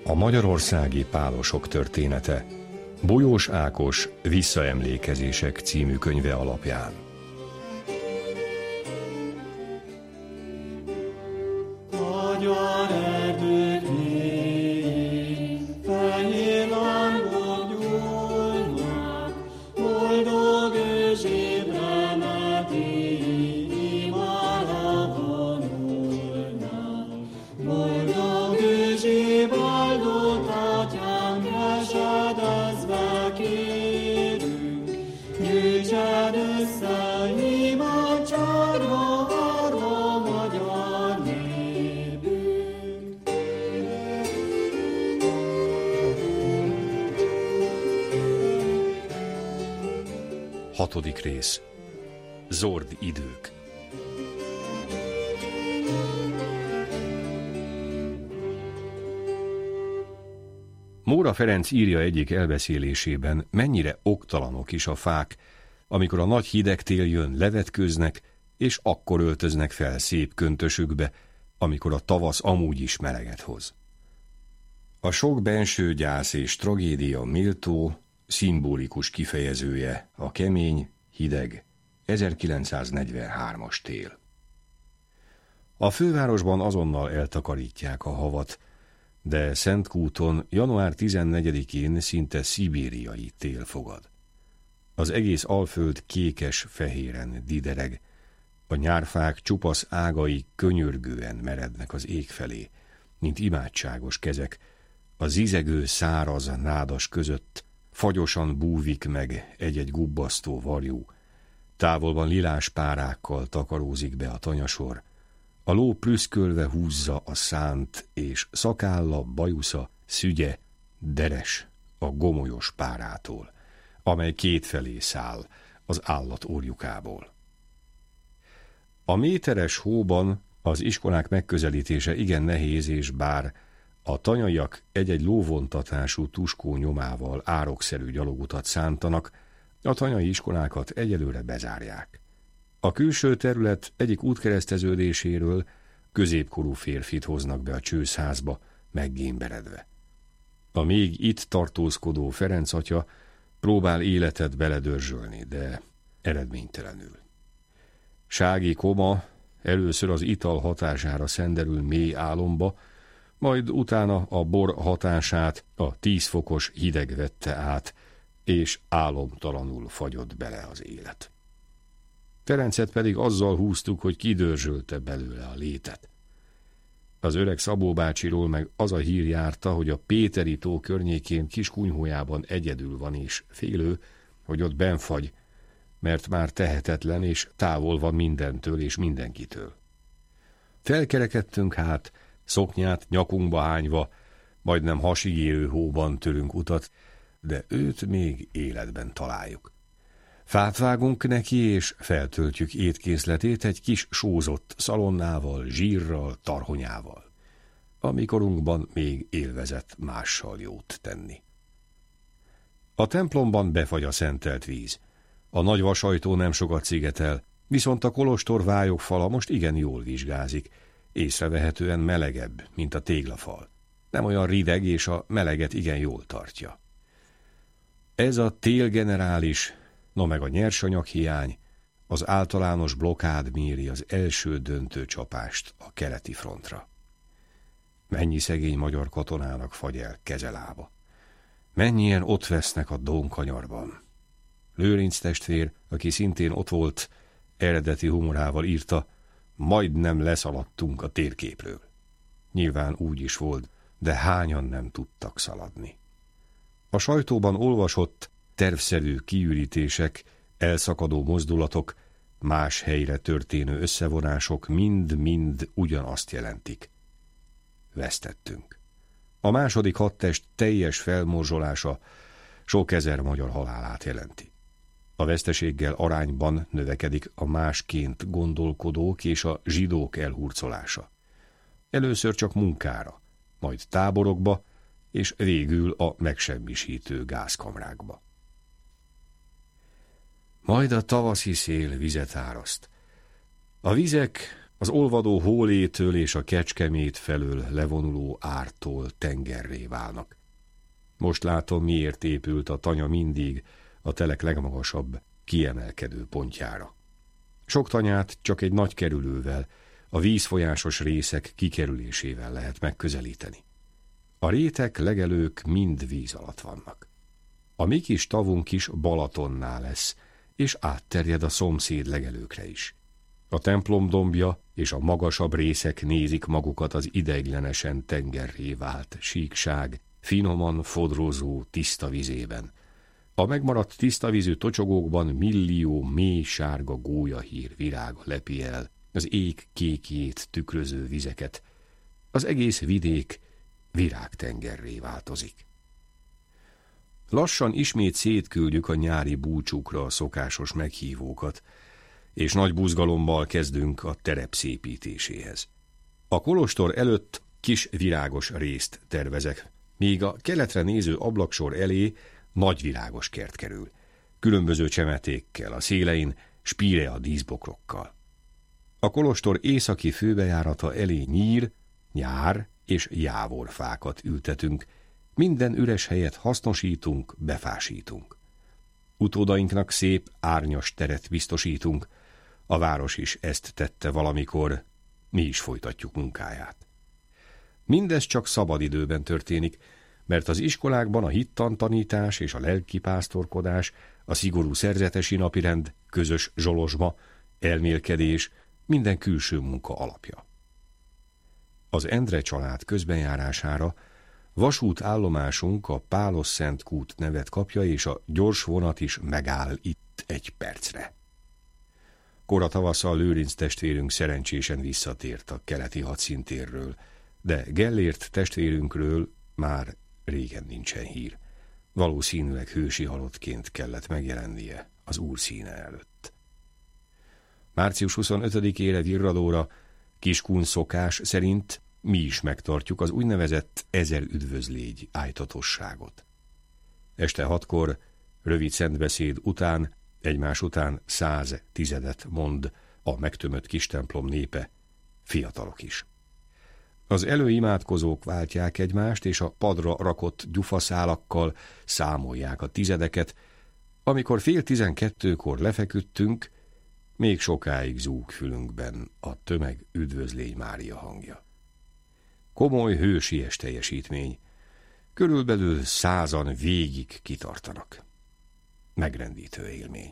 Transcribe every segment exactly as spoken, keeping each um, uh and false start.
A magyarországi pálosok története Bolyós Ákos Visszaemlékezések című könyve alapján. Hatodik rész. Zord idők. Móra Ferenc írja egyik elbeszélésében, mennyire oktalanok is a fák, amikor a nagy hideg tél jön, levetkőznek, és akkor öltöznek fel szép köntösükbe, amikor a tavasz amúgy is meleget hoz. A sok benső gyász és tragédia méltó, szimbolikus kifejezője a kemény, hideg, ezerkilencszáznegyvenhármas tél. A fővárosban azonnal eltakarítják a havat, de Szentkúton január tizennegyedikén szinte szibériai tél fogad. Az egész Alföld kékes-fehéren didereg, a nyárfák csupasz ágai könyörgően merednek az ég felé, mint imádságos kezek, a zizegő száraz nádas között fagyosan búvik meg egy-egy gubbasztó varjú, távolban lilás párákkal takarózik be a tanyasor, a ló prüszkölve húzza a szánt, és szakálla, bajusza, szügye, deres a gomolyos párától, amely kétfelé száll az állat orjukából. A méteres hóban az iskolák megközelítése igen nehéz, és bár a tanyaiak egy-egy lóvontatású tuskó nyomával árokszerű gyalogutat szántanak, a tanyai iskolákat egyelőre bezárják. A külső terület egyik útkereszteződéséről középkorú férfit hoznak be a csőszházba, meggémberedve. A még itt tartózkodó Ferenc atya próbál életet beledörzsölni, de eredménytelenül. Sági Koma először az ital hatására szenderül mély álomba, majd utána a bor hatását a tíz fokos hideg vette át, és álomtalanul fagyott bele az élet. Ferencet pedig azzal húztuk, hogy kidörzsölte belőle a létet. Az öreg Szabó bácsiról meg az a hír járta, hogy a Péteri tó környékén kis kunyhójában egyedül van, és félő, hogy ott benfagy, mert már tehetetlen, és távol van mindentől és mindenkitől. Felkerekedtünk hát, szoknyát nyakunkba hányva, majdnem hasig érő hóban törünk utat, de őt még életben találjuk. Fát vágunk neki, és feltöltjük étkészletét egy kis sózott szalonnával, zsírral, tarhonyával. A mikorunkban még élvezett mással jót tenni. A templomban befagy a szentelt víz. A nagy vasajtó nem sokat szigetel, viszont a kolostor vályogfala most igen jól vizsgázik, észrevehetően melegebb, mint a téglafal. Nem olyan rideg, és a meleget igen jól tartja. Ez a télgenerális, no meg a nyersanyaghiány, az általános blokkád méri az első döntő csapást a keleti frontra. Mennyi szegény magyar katonának fagy el kezelába. Mennyien ott vesznek a Dónkanyarban. Lőrinc testvér, aki szintén ott volt, eredeti humorával írta, majdnem leszaladtunk a térképről. Nyilván úgy is volt, de hányan nem tudtak szaladni. A sajtóban olvasott tervszerű kiürítések, elszakadó mozdulatok, más helyre történő összevonások mind-mind ugyanazt jelentik. Vesztettünk. A második hadtest teljes felmorzsolása sok ezer magyar halálát jelenti. A veszteséggel arányban növekedik a másként gondolkodók és a zsidók elhurcolása. Először csak munkára, majd táborokba, és végül a megsemmisítő gázkamrákba. Majd a tavaszi szél vizet áraszt. A vizek az olvadó Hólétől és a Kecskemét felől levonuló Ártól tengerré válnak. Most látom, miért épült a tanya mindig a telek legmagasabb, kiemelkedő pontjára. Sok tanyát csak egy nagy kerülővel, a vízfolyásos részek kikerülésével lehet megközelíteni. A rétek, legelők mind víz alatt vannak. A mi kis tavunk is Balatonnál lesz, és átterjed a szomszéd legelőkre is. A templom dombja és a magasabb részek nézik magukat az ideiglenesen tengerré vált síkság, finoman fodrozó tiszta vizében. A megmaradt tiszta vízű tocsogókban millió mély sárga gólyahír virága lepi el az ég kékjét tükröző vizeket. Az egész vidék virágtengerré változik. Lassan ismét szétküldjük a nyári búcsúkra a szokásos meghívókat, és nagy buzgalommal kezdünk a terep szépítéséhez. A kolostor előtt kis virágos részt tervezek, míg a keletre néző ablaksor elé nagy virágos kert kerül, különböző csemetékkel, a szélein spírea díszbokrokkal. A kolostor északi főbejárata elé nyír, nyár és jávorfákat ültetünk, minden üres helyet hasznosítunk, befásítunk. Utódainknak szép árnyas teret biztosítunk, a város is ezt tette valamikor, mi is folytatjuk munkáját. Mindez csak szabadidőben történik, mert az iskolákban a hittantanítás és a lelkipásztorkodás, a szigorú szerzetesi napirend, közös zsolozsma, elmélkedés, minden külső munka alapja. Az Endre család közbenjárására vasútállomásunk a Pálos-Szent-Kút nevet kapja, és a gyors vonat is megáll itt egy percre. Kora tavasszal Lőrinc testvérünk szerencsésen visszatért a keleti hadszíntérről, de Gellért testvérünkről már régen nincsen hír. Valószínűleg hősi halottként kellett megjelennie az Úr színe előtt. március huszonötödikére virradóra Kiskun szokás szerint mi is megtartjuk az úgynevezett ezer üdvözlégy ájtatosságot. Este hatkor, rövid szentbeszéd után, egymás után száz tizedet mond a megtömött kis templom népe, fiatalok is. Az előimádkozók váltják egymást, és a padra rakott gyufaszálakkal számolják a tizedeket. Amikor fél tizenkettőkor lefeküdtünk, még sokáig zúg fülünkben a tömeg üdvözlégy Mária hangja. Komoly, hősies teljesítmény. Körülbelül százan végig kitartanak. Megrendítő élmény.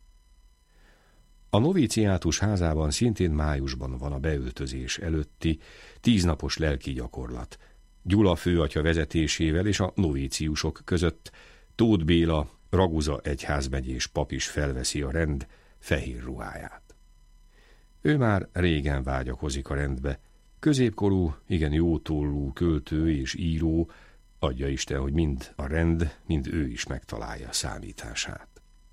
A noviciátus házában szintén májusban van a beöltözés előtti tíznapos lelki gyakorlat. Gyula főatya vezetésével és a novíciusok között Tóth Béla, Raguza egyházmegyés pap is felveszi a rend fehér ruháját. Ő már régen vágyakozik a rendbe, középkorú, igen jótollú költő és író, adja Isten, hogy mind a rend, mind ő is megtalálja számítását.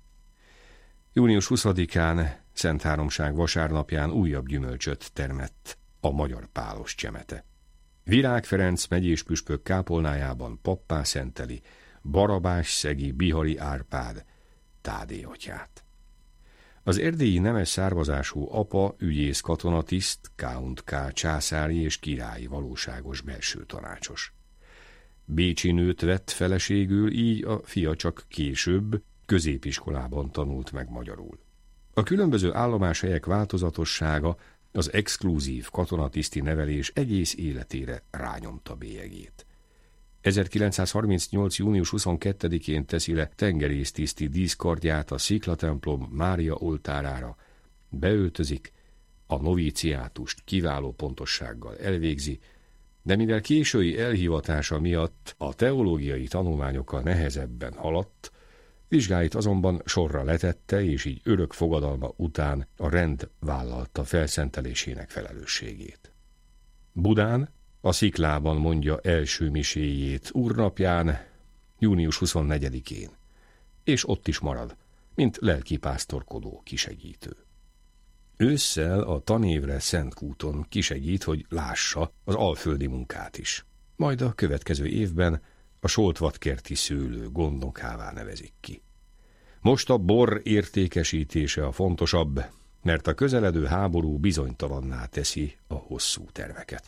június huszadikán, Szentháromság vasárnapján újabb gyümölcsöt termett a magyar pálos csemete. Virág Ferenc megyés püspök kápolnájában pappá szenteli Barabás-szegi Bihari Árpád Tádé atyát. Az erdélyi nemes származású apa, ügyész katonatiszt, Count K. császári és királyi valóságos belső tanácsos. Bécsi nőt vett feleségül, így a fia csak később középiskolában tanult meg magyarul. A különböző állomáshelyek változatossága, az exkluzív katonatiszti nevelés egész életére rányomta bélyegét. ezerkilencszázharmincnyolc. június huszonkettedikén teszi le tengerésztiszti díszkardját a Sziklatemplom Mária oltárára, beöltözik, a noviciátust kiváló pontossággal elvégzi, de mivel késői elhivatása miatt a teológiai tanulmányokkal nehezebben haladt, vizsgáit azonban sorra letette, és így örök fogadalma után a rend vállalta felszentelésének felelősségét. Budán, a Sziklában mondja első miséjét úrnapján, június huszonnegyedikén, és ott is marad, mint lelkipásztorkodó kisegítő. Ősszel a tanévre Szentkúton kisegít, hogy lássa az alföldi munkát is. Majd a következő évben a Soltvatkerti szőlő gondnokává nevezik ki. Most a bor értékesítése a fontosabb, mert a közeledő háború bizonytalanná teszi a hosszú terveket.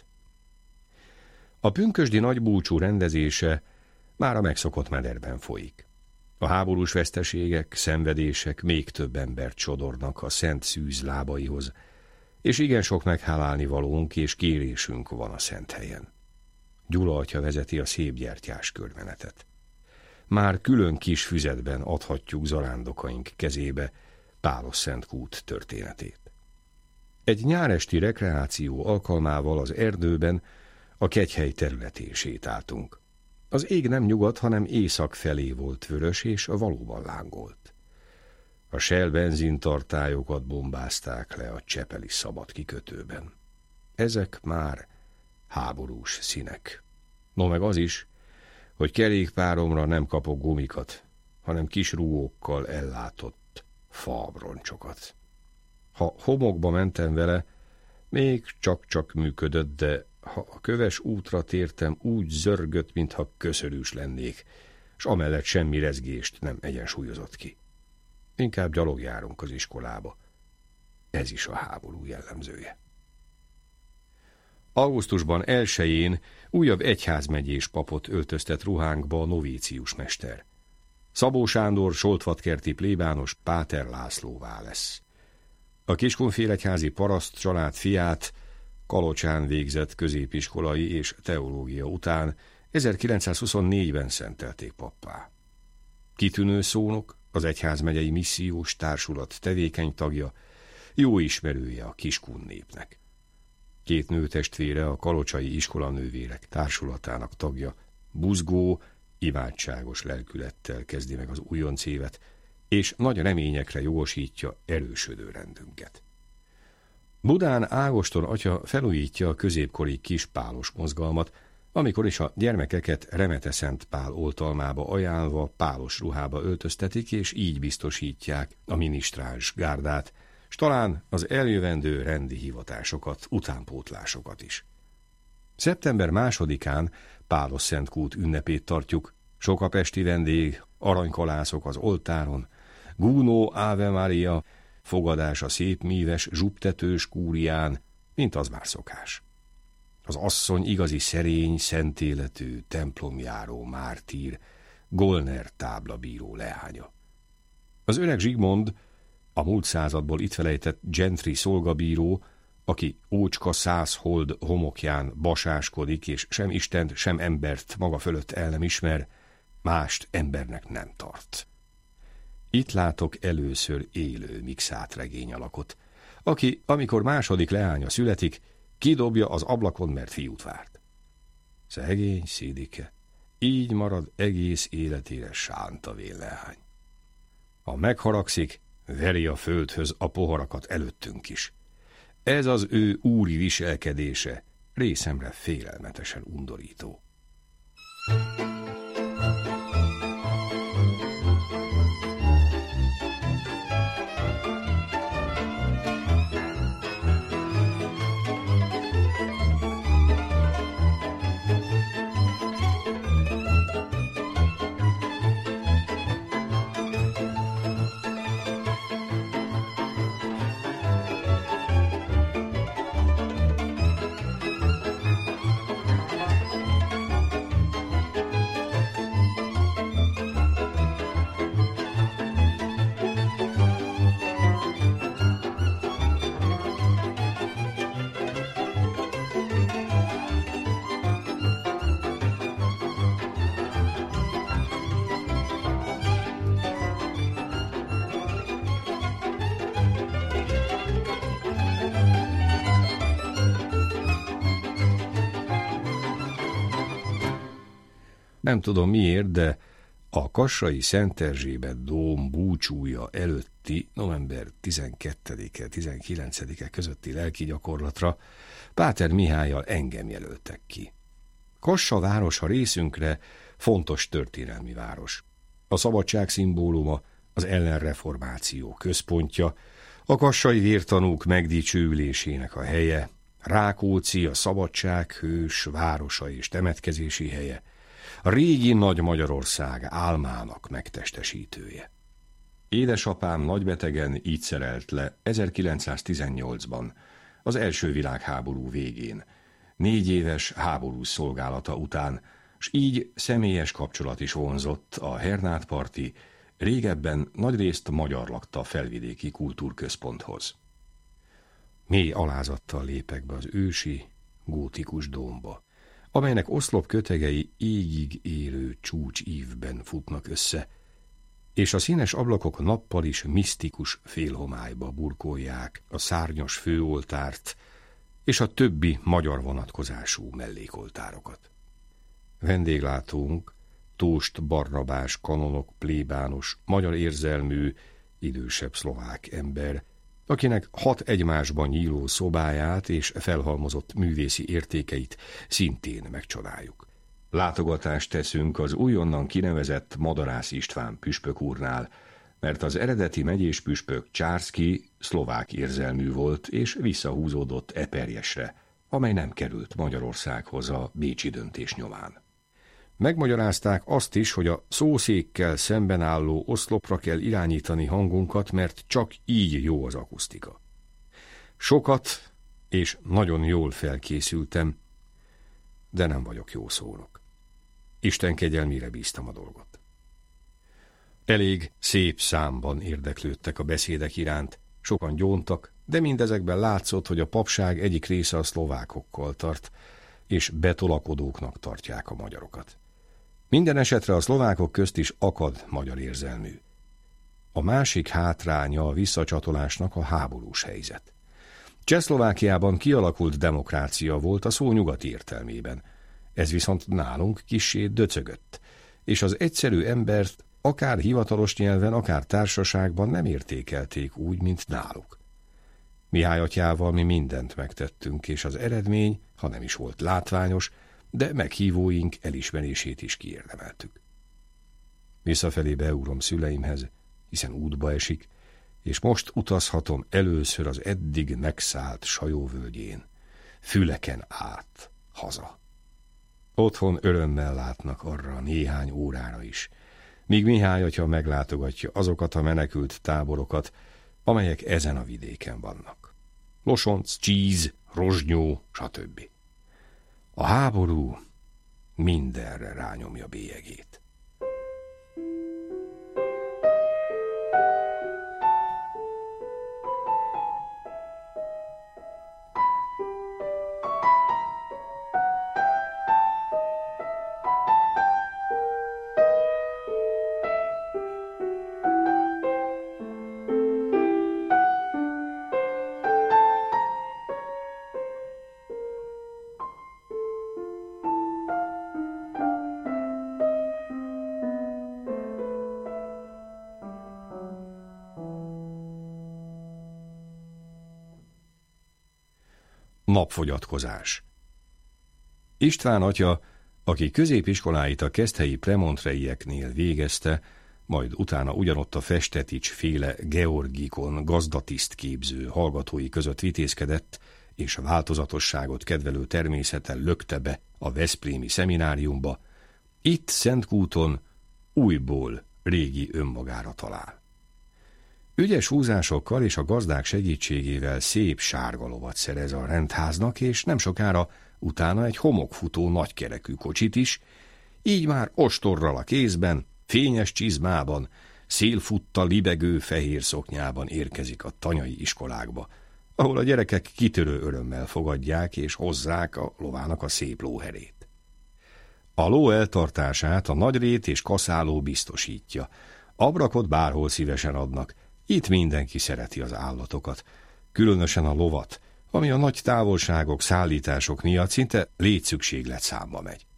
A pünkösdi nagybúcsú rendezése már a megszokott mederben folyik. A háborús veszteségek, szenvedések még több embert sodornak a szent szűz lábaihoz, és igen sok meghálálni valónk és kérésünk van a szent helyen. Gyula atya vezeti a szép gyertyás körmenetet. Már külön kis füzetben adhatjuk zarándokaink kezébe Pálos Szentkút történetét. Egy nyáresti rekreáció alkalmával az erdőben a Kegyhely területén sétáltunk. Az ég nem nyugat, hanem észak felé volt vörös, és valóban lángolt. A Shell benzintartályokat bombázták le a csepeli szabad kikötőben. Ezek már háborús színek. No meg az is, hogy kerékpáromra nem kapok gumikat, hanem kis rúgókkal ellátott faabroncsokat. Ha homokba mentem vele, még csak-csak működött, de ha a köves útra tértem, úgy zörgött, mintha köszörűs lennék, s amellett semmi rezgést nem egyensúlyozott ki. Inkább gyalog járunk az iskolába. Ez is a háború jellemzője. Augusztusban elsején újabb egyházmegyés papot öltöztet ruhánkba a novícius mester. Szabó Sándor soltvatkerti plébános Páter Lászlóvá lesz. A Kiskunfélegyházi paraszt család fiát Kalocsán végzett középiskolai és teológia után ezerkilencszázhuszonnégyben szentelték pappá. Kitűnő szónok, az egyházmegyei missziós társulat tevékeny tagja, jó ismerője a Kiskun népnek. Két nőtestvére a Kalocsai iskolanővérek társulatának tagja, buzgó, imádságos lelkülettel kezdi meg az újonc évet, és nagy reményekre jogosítja erősödő rendünket. Budán Ágoston atya felújítja a középkori kis pálos mozgalmat, amikor is a gyermekeket Remete Szent Pál oltalmába ajánlva pálos ruhába öltöztetik, és így biztosítják a minisztráns gárdát, s talán az eljövendő rendi hivatásokat, utánpótlásokat is. Szeptember másodikán Pálos Szentkút ünnepét tartjuk, sok a pesti vendég, aranykalászok az oltáron, gúnó Ave Maria, fogadás a szép míves, zsubtetős kúrián, mint az már szokás. Az asszony igazi szerény, szentéletű, templomjáró mártír, Golner táblabíró leánya. Az öreg Zsigmond, a múlt századból itt felejtett gentry szolgabíró, aki ócska száz hold homokján basáskodik, és sem Istent, sem embert maga fölött el nem ismer, mást embernek nem tart. Itt látok először élő mixát regény alakot, aki, amikor második leánya születik, kidobja az ablakon, mert fiút várt. Szegény Szidike, így marad egész életére sánta vélleány. Ha megharagszik, veri a földhöz a poharakat előttünk is. Ez az ő úri viselkedése részemre félelmetesen undorító. Nem tudom miért, de a kassai Szent Erzsébet dóm búcsúja előtti november tizenkettedike tizenkilencedike közötti lelki gyakorlatra Páter Mihállyal engem jelöltek ki. Kassa városa részünkre fontos történelmi város. A szabadság szimbóluma, az ellenreformáció központja, a kassai vértanúk megdicsőülésének a helye, Rákóczi a szabadsághős városa és temetkezési helye, a régi Nagy Magyarország álmának megtestesítője. Édesapám nagybetegen így szerelt le ezerkilencszáztizennyolcban, az első világháború végén, négy éves háborús szolgálata után, s így személyes kapcsolat is vonzott a Hernádparti, régebben nagyrészt magyar lakta felvidéki kultúrközponthoz. Mély alázattal lépek be az ősi, gótikus dómba, amelynek oszlop kötegei égig érő csúcsívben futnak össze, és a színes ablakok nappal is misztikus félhomályba burkolják a szárnyas főoltárt és a többi magyar vonatkozású mellékoltárokat. Vendéglátónk, Tóst Barnabás kanonok plébános, magyar érzelmű, idősebb szlovák ember, akinek hat egymásban nyíló szobáját és felhalmozott művészi értékeit szintén megcsodáljuk. Látogatást teszünk az újonnan kinevezett Madarász István püspök úrnál, mert az eredeti megyés püspök Csárszky szlovák érzelmű volt és visszahúzódott Eperjesre, amely nem került Magyarországhoz a bécsi döntés nyomán. Megmagyarázták azt is, hogy a szószékkel szemben álló oszlopra kell irányítani hangunkat, mert csak így jó az akusztika. Sokat és nagyon jól felkészültem, de nem vagyok jó szónok. Isten kegyelmére bíztam a dolgot. Elég szép számban érdeklődtek a beszédek iránt, sokan gyóntak, de mindezekben látszott, hogy a papság egyik része a szlovákokkal tart, és betolakodóknak tartják a magyarokat. Minden esetre a szlovákok közt is akad magyar érzelmű. A másik hátránya a visszacsatolásnak a háborús helyzet. Csehszlovákiában kialakult demokrácia volt a szó nyugati értelmében, ez viszont nálunk kissé döcögött, és az egyszerű embert akár hivatalos nyelven, akár társaságban nem értékelték úgy, mint náluk. Mihály atyával mi mindent megtettünk, és az eredmény, ha nem is volt látványos, de meghívóink elismerését is kiérdemeltük. Visszafelé beugrom szüleimhez, hiszen útba esik, és most utazhatom először az eddig megszállt Sajóvölgyén, Füleken át, haza. Otthon örömmel látnak arra néhány órára is, míg Mihály atya meglátogatja azokat a menekült táborokat, amelyek ezen a vidéken vannak. Losonc, Csíz, Rozsnyó, stb. A háború mindenre rányomja bélyegét. Napfogyatkozás. István atya, aki középiskoláit a keszthelyi premontreieknél végezte, majd utána ugyanott a Festetics féle Georgikon gazdatisztképző hallgatói között vitézkedett, és változatosságot kedvelő természettel lökte be a veszprémi szemináriumba, itt Szentkúton újból régi önmagára talál. Ügyes húzásokkal és a gazdák segítségével szép sárga lovat szerez a rendháznak, és nem sokára utána egy homokfutó nagykerekű kocsit is, így már ostorral a kézben, fényes csizmában, szélfutta libegő fehér szoknyában érkezik a tanyai iskolákba, ahol a gyerekek kitörő örömmel fogadják és hozzák a lovának a szép lóherét. A ló eltartását a nagyrét és kaszáló biztosítja, abrakot bárhol szívesen adnak, itt mindenki szereti az állatokat, különösen a lovat, ami a nagy távolságok, szállítások miatt szinte létszükséglet számba megy.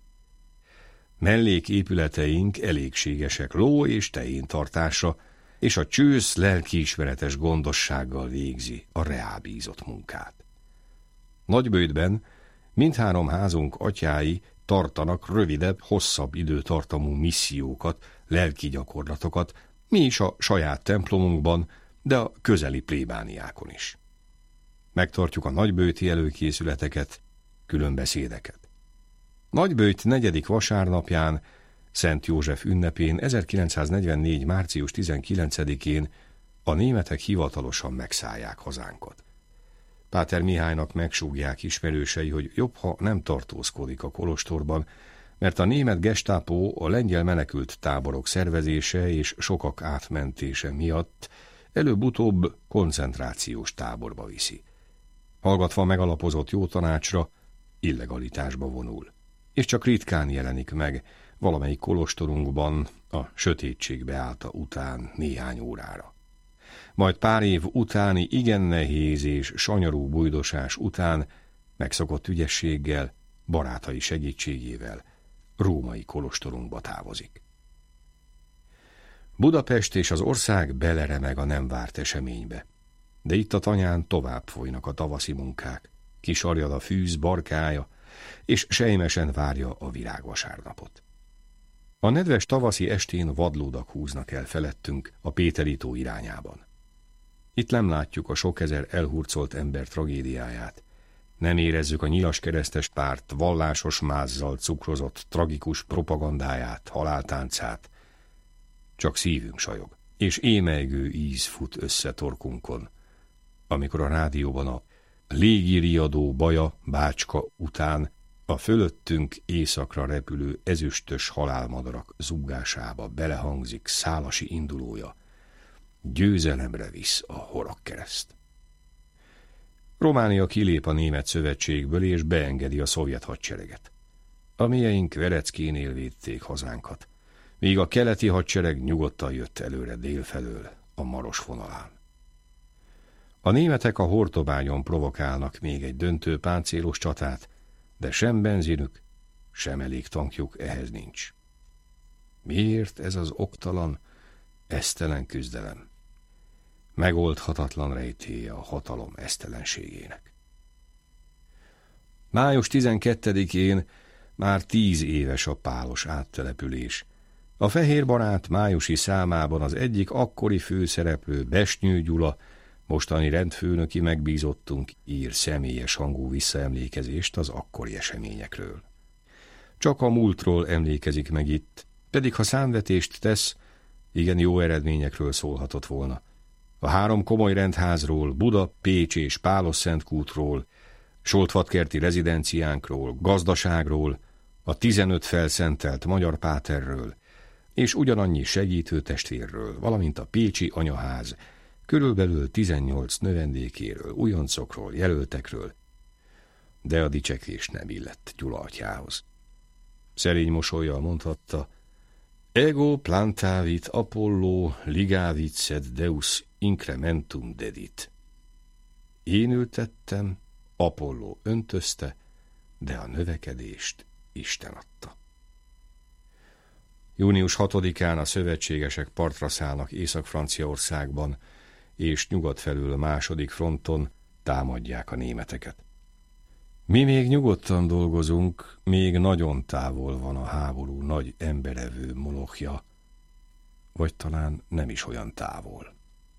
Melléképületeink elégségesek ló és tejéntartásra, és a csősz lelkiismeretes gondossággal végzi a reábízott munkát. Nagyböjtben mindhárom házunk atyái tartanak rövidebb, hosszabb időtartamú missziókat, lelki gyakorlatokat, mi is a saját templomunkban, de a közeli plébániákon is. Megtartjuk a nagyböjti előkészületeket, különbeszédeket. Nagyböjt negyedik vasárnapján Szent József ünnepén ezerkilencszáznegyvennégy. március tizenkilencedikén a németek hivatalosan megszállják hazánkat. Páter Mihálynak megsúgják ismerősei, hogy jobb, ha nem tartózkodik a kolostorban, mert a német gestápó a lengyel menekült táborok szervezése és sokak átmentése miatt előbb-utóbb koncentrációs táborba viszi. Hallgatva megalapozott jó tanácsra, illegalitásba vonul, és csak ritkán jelenik meg valamelyik kolostorunkban a sötétségbe állta után néhány órára. Majd pár év utáni igen nehéz és sanyarú bujdosás után megszokott ügyességgel, barátai segítségével római kolostorunkba távozik. Budapest és az ország beleremeg a nem várt eseménybe, de itt a tanyán tovább folynak a tavaszi munkák, kisarjad a fűz barkája, és sejmesen várja a virágvasárnapot. A nedves tavaszi estén vadlódak húznak el felettünk a Péteri tó irányában. Itt nem látjuk a sok ezer elhurcolt ember tragédiáját, nem érezzük a nyilas keresztes párt vallásos mázzal cukrozott tragikus propagandáját, haláltáncát, csak szívünk sajog, és émelygő íz fut össze torkunkon, amikor a rádióban a légiriadó Baja Bácska után a fölöttünk északra repülő ezüstös halálmadarak zúgásába belehangzik Szálasi indulója, győzelemre visz a horogkereszt. Románia kilép a német szövetségből és beengedi a szovjet hadsereget. A mieink Vereckénél védték hazánkat, míg a keleti hadsereg nyugodtan jött előre délfelől a Maros vonalán. A németek a Hortobányon provokálnak még egy döntő páncélos csatát, de sem benzinük, sem elég tankjuk ehhez nincs. Miért ez az oktalan, esztelen küzdelem? Megoldhatatlan rejtélye a hatalom esztelenségének. május tizenkettedikén már tíz éves a pálos áttelepülés. A Fehér Barát májusi számában az egyik akkori főszereplő, Besnyő Gyula, mostani rendfőnöki megbízottunk ír személyes hangú visszaemlékezést az akkori eseményekről. Csak a múltról emlékezik meg itt, pedig ha számvetést tesz, igen jó eredményekről szólhatott volna. A három komoly rendházról, Buda, Pécs és Pálos-Szentkútról, Soltvatkerti rezidenciánkról, gazdaságról, a tizenöt felszentelt magyar páterről, és ugyanannyi segítő testvérről, valamint a pécsi anyaház, körülbelül tizennyolc növendékéről, újoncokról, jelöltekről, de a dicsekvés nem illett Gyula atyához. Szerény mosollyal mondhatta, ego plantavit Apollo ligavit sed Deus incrementum dedit. Én ültettem, Apollo öntözte, de a növekedést Isten adta. június hatodikán a szövetségesek partra szállnak Észak-Franciaországban, és nyugat felül a második fronton támadják a németeket. Mi még nyugodtan dolgozunk, még nagyon távol van a háború nagy emberevő molochja, vagy talán nem is olyan távol.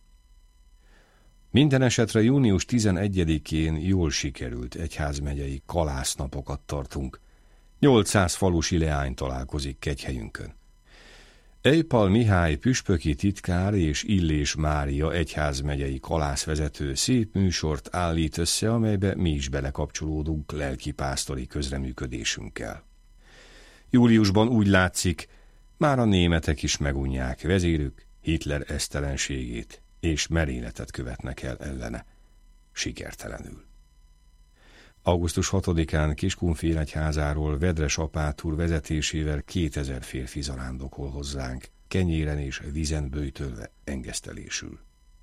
Minden esetre június tizenegyedikén jól sikerült egyházmegyei kalásznapokat tartunk. nyolcszáz falusi leány találkozik kegyhelyünkön. Ejpal Mihály püspöki titkár és Illés Mária egyházmegyei kalászvezető szép műsort állít össze, amelybe mi is belekapcsolódunk lelkipásztori közreműködésünkkel. Júliusban úgy látszik, már a németek is megunják vezérük Hitler esztelenségét, és merényletet követnek el ellene, sikertelenül. augusztus hatodikán Kiskunfélegyházáról Vedres apátúr vezetésével kétezer férfi zarándokol hozzánk, kenyéren és vízen böjtölve engesztelésül.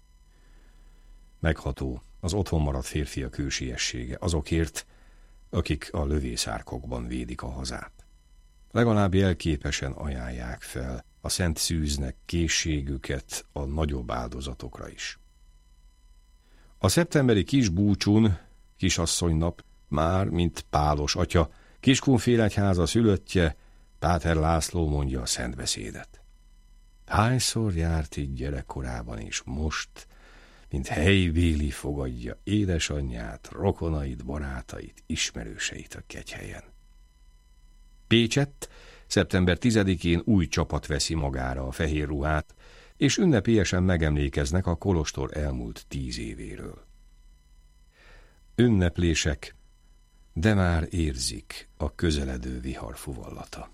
Megható az otthon maradt férfiak hősiessége azokért, akik a lövészárkokban védik a hazát. Legalább jelképesen ajánlják fel a szent szűznek készségüket a nagyobb áldozatokra is. A szeptemberi kis búcsun, kisasszonynap, már, mint Pálos atya, Kiskunfélegyháza szülöttje, Páter László mondja a szentbeszédet. Hányszor járt így gyerekkorában, és most, mint helybéli fogadja édesanyját, rokonait, barátait, ismerőseit a kegyhelyen. Pécsett szeptember tizedikén új csapat veszi magára a fehér ruhát, és ünnepélyesen megemlékeznek a kolostor elmúlt tíz évéről. Ünneplések, de már érzik a közeledő vihar fuvallata.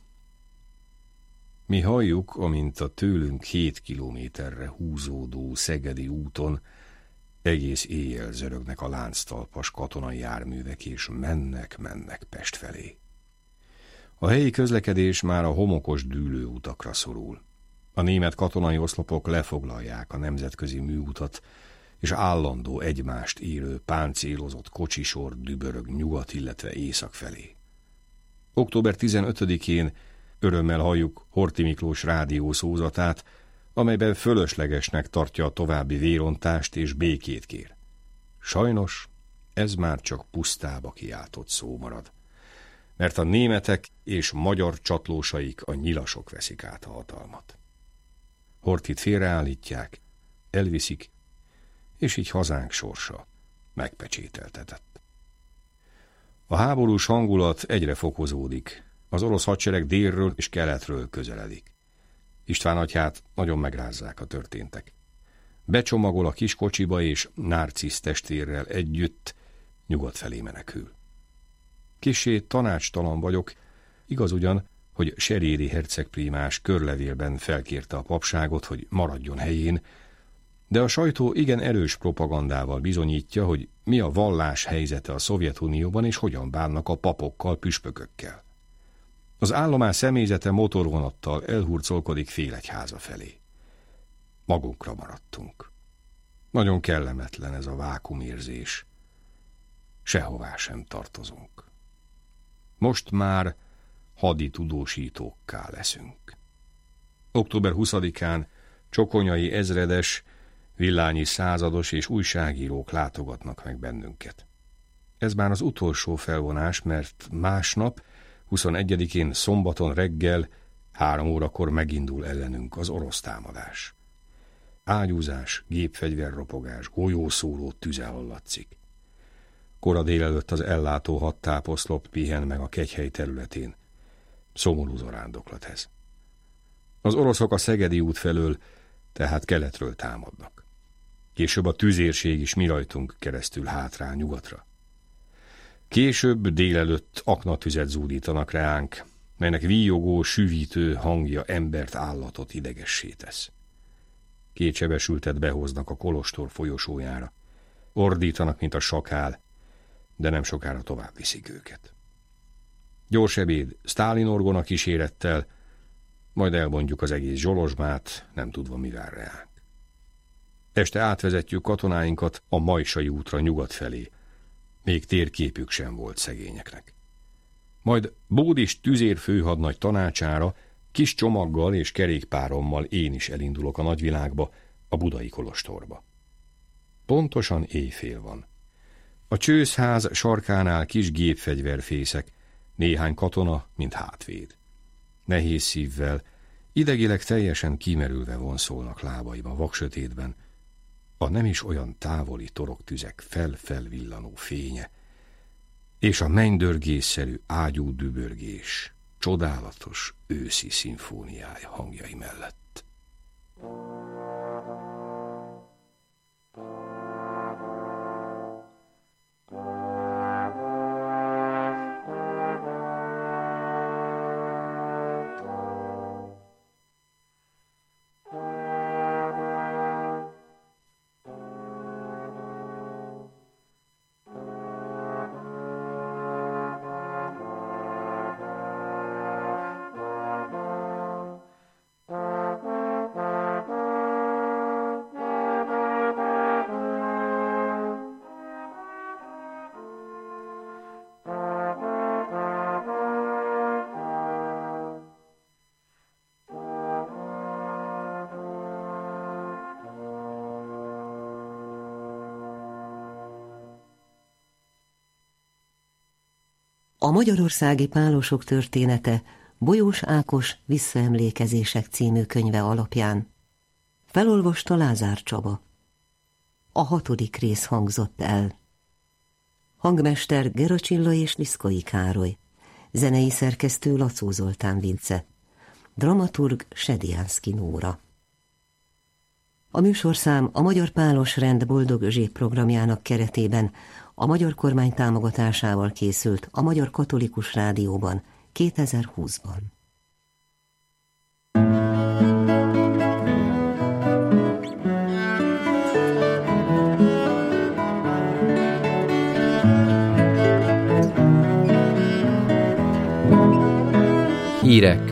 Mi halljuk, amint a tőlünk hét kilométerre húzódó Szegedi úton egész éjjel zörögnek a lánctalpas katonai járművek, és mennek-mennek Pest felé. A helyi közlekedés már a homokos dűlőutakra szorul. A német katonai oszlopok lefoglalják a nemzetközi műutat, és állandó egymást érő páncélozott kocsisor dübörög nyugat, illetve észak felé. október tizenötödikén örömmel halljuk Horthy Miklós rádiószózatát, amelyben fölöslegesnek tartja a további vérontást és békét kér. Sajnos ez már csak pusztába kiáltott szó marad, mert a németek és magyar csatlósaik, a nyilasok veszik át a hatalmat. Horthyt félreállítják, elviszik, és így hazánk sorsa megpecsételtetett. A háborús hangulat egyre fokozódik, az orosz hadsereg délről és keletről közeledik. István atyát nagyon megrázzák a történtek. Becsomagol a kis kocsiba, és Narcisz testvérrel együtt nyugat felé menekül. Kissé tanácstalan vagyok, igaz ugyan, hogy Seréri hercegprímás körlevélben felkérte a papságot, hogy maradjon helyén, de a sajtó igen erős propagandával bizonyítja, hogy mi a vallás helyzete a Szovjetunióban, és hogyan bánnak a papokkal, püspökökkel. Az állomás személyzete motorvonattal elhurcolkodik Félegyháza felé. Magunkra maradtunk. Nagyon kellemetlen ez a vákumérzés. Sehová sem tartozunk. Most már hadi tudósítókká leszünk. október huszadikán Csokonyai ezredes, Villányi százados és újságírók látogatnak meg bennünket. Ez már az utolsó felvonás, mert másnap, huszonegyedikén szombaton reggel három órakor megindul ellenünk az orosz támadás. Ágyúzás, gépfegyverropogás, golyószóró tüze hallatszik. Kora délelőtt az ellátó hadtáposzlop pihen meg a Kegyhely területén. Szomorú zarándoklat ez. Az oroszok a Szegedi út felől, tehát keletről támadnak. Később a tüzérség is mi rajtunk keresztül hátrál nyugatra. Később délelőtt aknatüzet zúdítanak reánk, melynek víjogó, süvítő hangja embert, állatot idegessé tesz. Két sebesültet behoznak a kolostor folyosójára. Ordítanak, mint a sakál, de nem sokára tovább viszik őket. Gyors ebéd, Sztálin orgona kísérettel, majd elmondjuk az egész Zsolozsmát, nem tudva mi vár reánk. Este átvezetjük katonáinkat a Majsai útra nyugat felé. Még térképük sem volt szegényeknek. Majd Bódis tüzér főhadnagy tanácsára kis csomaggal és kerékpárommal én is elindulok a nagyvilágba, a budai kolostorba. Pontosan éjfél van. A csőszház sarkánál kis gépfegyverfészek, néhány katona, mint hátvéd. Nehéz szívvel, idegileg teljesen kimerülve vonszolnak lábaiba vaksötétben, a nem is olyan távoli torogtüzek fel-fel villanó fénye, és a mennydörgésszerű ágyú dübörgés csodálatos őszi szimfóniája hangjai mellett. A magyarországi pálosok története Bolyós Ákos Visszaemlékezések című könyve alapján. Felolvasta Lázár Csaba. A hatodik rész hangzott el. Hangmester Geracsilla és Liszkai Károly. zenei szerkesztő Lacó Zoltán Vince, dramaturg Sediánszky Nóra. A műsorszám a Magyar Pálos Rend Boldog Özsék programjának keretében a magyar kormány támogatásával készült a Magyar Katolikus Rádióban kétezer-húszban. Hírek